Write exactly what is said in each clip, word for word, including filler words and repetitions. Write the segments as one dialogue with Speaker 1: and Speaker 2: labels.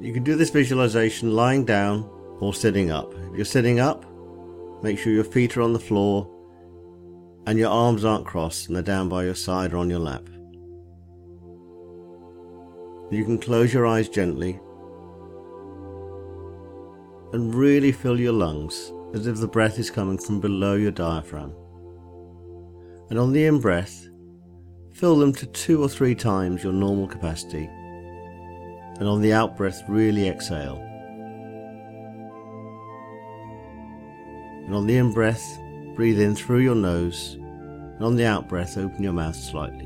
Speaker 1: You can do this visualization lying down or sitting up. If you're sitting up, make sure your feet are on the floor and your arms aren't crossed and they're down by your side or on your lap. You can close your eyes gently and really fill your lungs as if the breath is coming from below your diaphragm. And on the in-breath, fill them to two or three times your normal capacity. And on the out-breath, really exhale. And on the in-breath, breathe in through your nose. And on the out-breath, open your mouth slightly.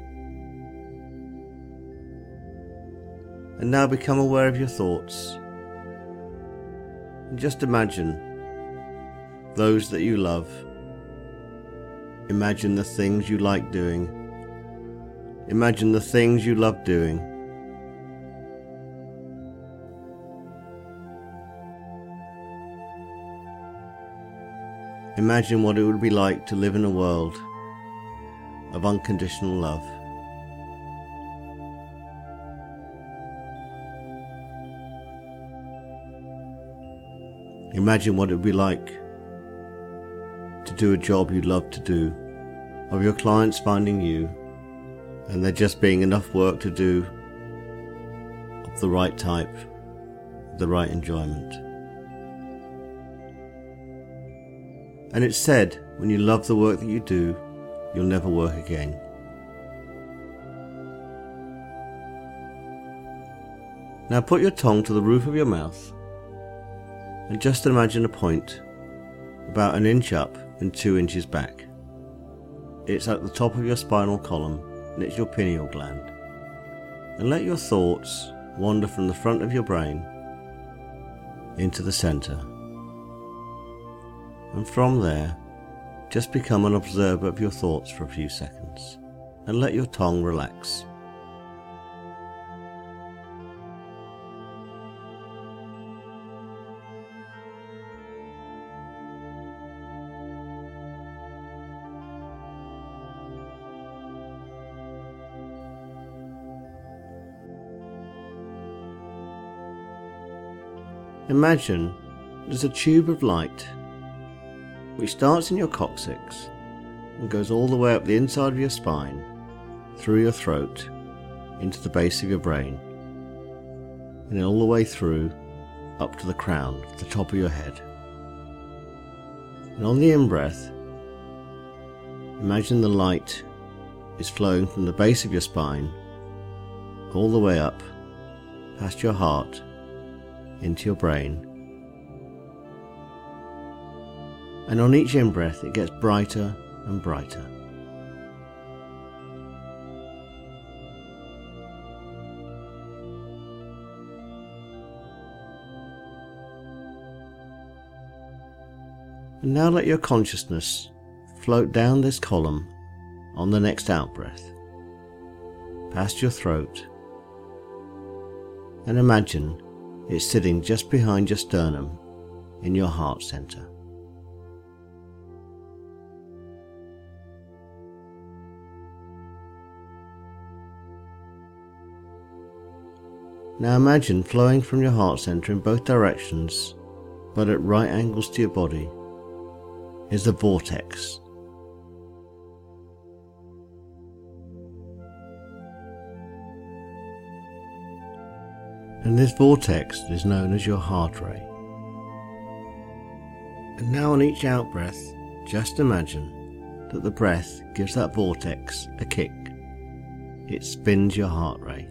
Speaker 1: And now become aware of your thoughts. And just imagine those that you love. Imagine the things you like doing. Imagine the things you love doing. Imagine what it would be like to live in a world of unconditional love. Imagine what it would be like to do a job you'd love to do, of your clients finding you, and there just being enough work to do of the right type, the right enjoyment. And it's said, when you love the work that you do, you'll never work again. Now put your tongue to the roof of your mouth and just imagine a point about an inch up and two inches back. It's at the top of your spinal column and it's your pineal gland. And let your thoughts wander from the front of your brain into the center. And from there, just become an observer of your thoughts for a few seconds and let your tongue relax. Imagine there's a tube of light which starts in your coccyx and goes all the way up the inside of your spine, through your throat, into the base of your brain, and then all the way through up to the crown, the top of your head. And on the in-breath, imagine the light is flowing from the base of your spine all the way up, past your heart, into your brain. And on each in-breath it gets brighter and brighter. And now let your consciousness float down this column on the next out-breath, past your throat, and imagine it's sitting just behind your sternum in your heart center. Now imagine flowing from your heart center in both directions, but at right angles to your body, is the vortex. And this vortex is known as your heart ray. And now on each out breath, just imagine that the breath gives that vortex a kick. It spins your heart ray.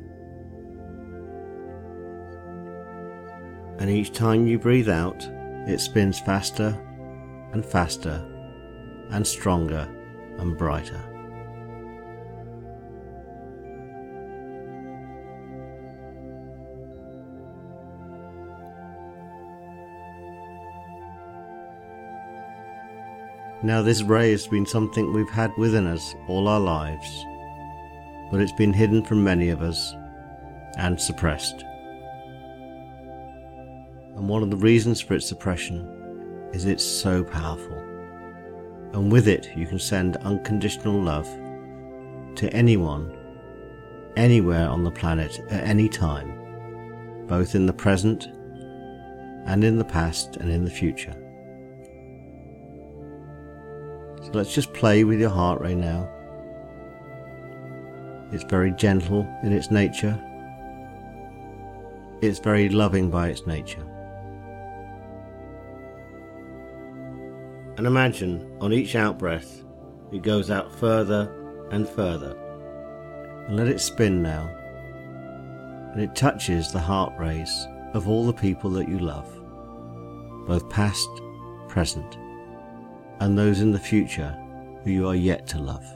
Speaker 1: And each time you breathe out, it spins faster and faster and stronger and brighter. Now this ray has been something we've had within us all our lives, but it's been hidden from many of us and suppressed. And one of the reasons for its suppression is it's so powerful. And with it you can send unconditional love to anyone, anywhere on the planet at any time, both in the present and in the past and in the future. So let's just play with your heart ray now. It's very gentle in its nature. It's very loving by its nature. And imagine on each out-breath it goes out further and further. And let it spin now. And it touches the heart rays of all the people that you love, both past, present, and those in the future who you are yet to love.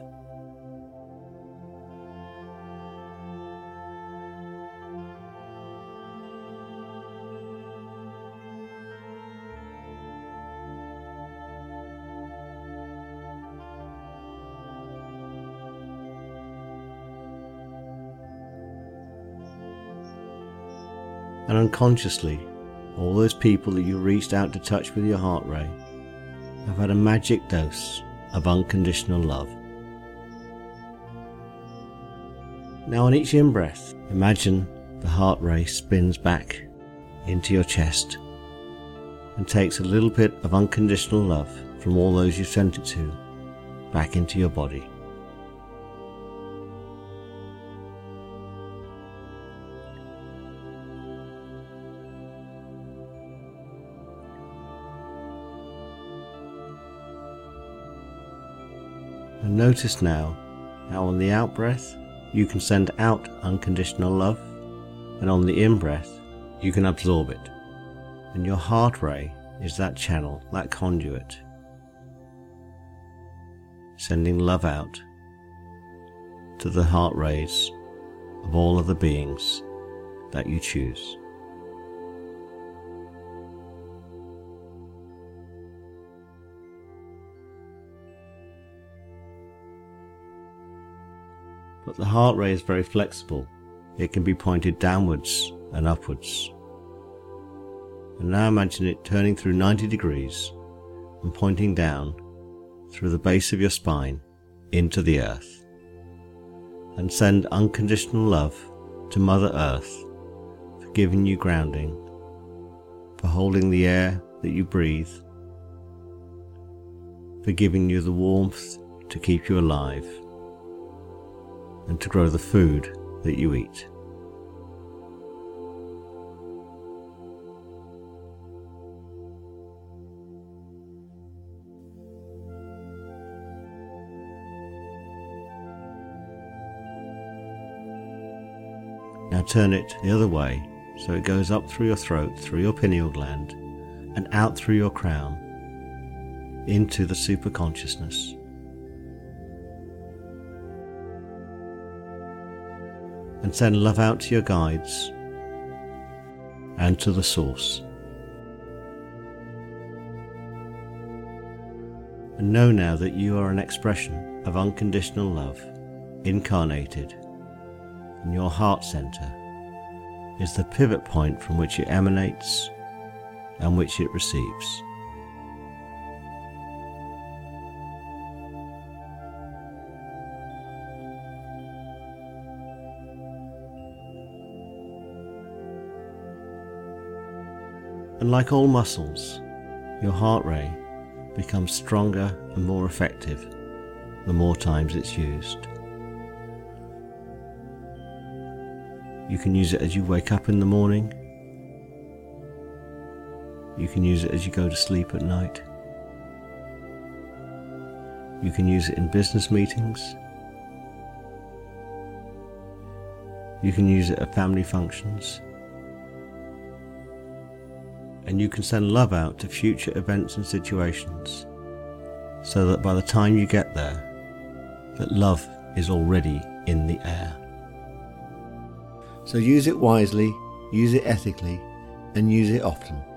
Speaker 1: And unconsciously, all those people that you reached out to touch with your heart ray have had a magic dose of unconditional love. Now on each in-breath, imagine the heart ray spins back into your chest and takes a little bit of unconditional love from all those you sent it to back into your body. And notice now how on the out-breath you can send out unconditional love, and on the in-breath you can absorb it. And your heart ray is that channel, that conduit, sending love out to the heart rays of all of the beings that you choose. But the heart ray is very flexible. It can be pointed downwards and upwards. And now imagine it turning through ninety degrees and pointing down through the base of your spine into the earth. And send unconditional love to Mother Earth for giving you grounding, for holding the air that you breathe, for giving you the warmth to keep you alive, and to grow the food that you eat. Now turn it the other way so it goes up through your throat, through your pineal gland, and out through your crown into the superconsciousness. And send love out to your guides and to the source. And know now that you are an expression of unconditional love, incarnated, and your heart center is the pivot point from which it emanates and which it receives. And like all muscles, your heart ray becomes stronger and more effective the more times it's used. You can use it as you wake up in the morning. You can use it as you go to sleep at night. You can use it in business meetings. You can use it at family functions. And you can send love out to future events and situations, so that by the time you get there, that love is already in the air. So use it wisely, use it ethically, and use it often.